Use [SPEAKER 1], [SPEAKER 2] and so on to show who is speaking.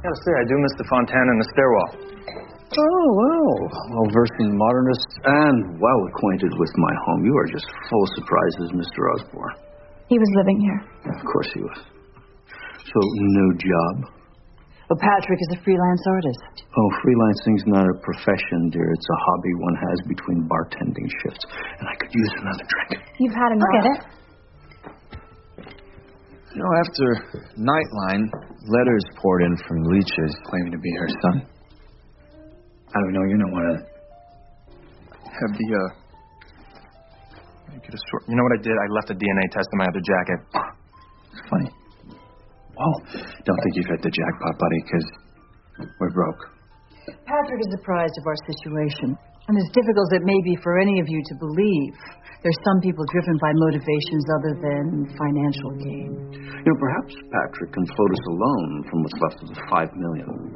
[SPEAKER 1] Gotta say, I do miss the fontaine and the stairwell.
[SPEAKER 2] Oh, well versed in modernists and well acquainted with my home. You are just full of surprises, Mr. Osborne.
[SPEAKER 3] He was living here.
[SPEAKER 2] Of course he was. So, no job?
[SPEAKER 4] Well, Patrick is a freelance artist.
[SPEAKER 2] Oh, freelancing's not a profession, dear. It's a hobby one has between bartending shifts. And I could use another drink.
[SPEAKER 3] You've had enough.
[SPEAKER 4] I'll get it.
[SPEAKER 1] You know, after Nightline, letters poured in from leeches claiming to be her son. I don't know, you don't want to have the, get a short... You know what I did? I left a DNA test in my other jacket. It's funny. Well, don't think you've hit the jackpot, buddy, because we're broke.
[SPEAKER 4] Patrick is apprised of our situation. And as difficult as it may be for any of you to believe, there's some people driven by motivations other than financial gain.
[SPEAKER 2] You know, perhaps Patrick can float us a loan from what's left of the $5 million.